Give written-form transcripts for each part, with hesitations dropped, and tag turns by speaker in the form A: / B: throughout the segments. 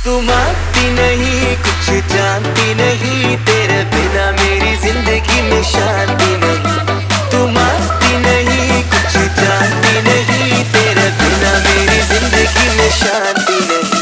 A: तुम आती नहीं, कुछ जानती नहीं, तेरे बिना मेरी जिंदगी में शांति नहीं। तुम आती नहीं, कुछ जानती नहीं, तेरे बिना मेरी जिंदगी में शांति नहीं।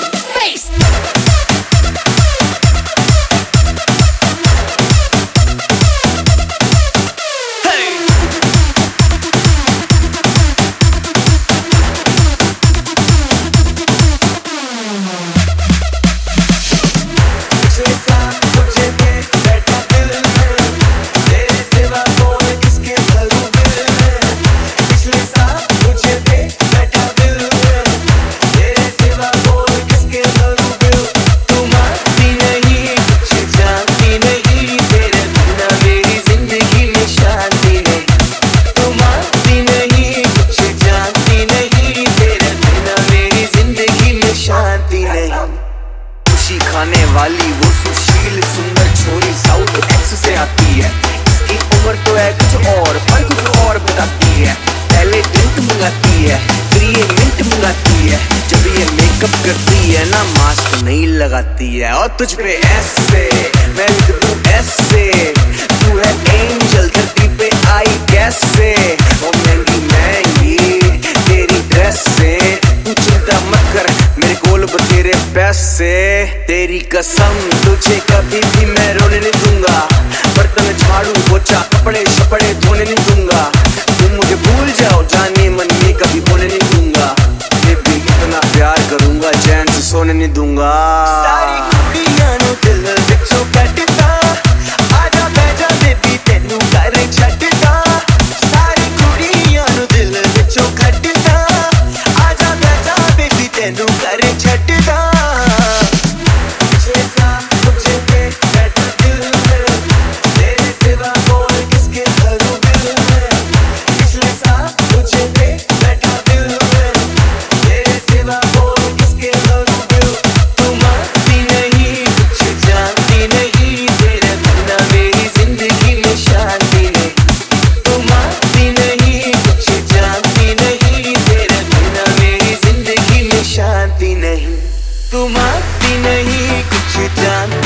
A: खुशी खाने वाली वो सुशील सुंदर छोरी साउथ एक्स से आती है। इसकी उम्र तो है कुछ और पर कुछ और बताती है। पहले ड्रिंक मंगाती है, फिर ये मिंट मंगाती है। जब ये मेकअप करती है ना, मास्क नहीं लगाती है। और तुझ पे ऐसे मैं लिख दूं ऐसे, तू है एंजल धरती पे आई कैसे। और महंगी महंगी तेरी ड्रेस से, तू चिंता मत कर मेरे कोल बतेरे पैसे। तेरी कसम तुझे कभी भी मैं रोने नहीं दूंगा। बर्तन झाड़ू पोछा कपड़े शपड़े धोने नहीं दूंगा। तुम मुझे भूल जाओ जाने मन में कभी बोलने नहीं दूंगा। बेबी इतना प्यार करूंगा चैन से सोने नहीं दूंगा। सारी कुड़ियां नु दिल विचों कटदा, आजा बैजा बेबी तेनू कर छड्डदा। सारी कुड़ियां नु दिल विचों कटदा, आजा बैजा बेबी तेनू कर छड्डदा। तुम आती नहीं, कुछ जानती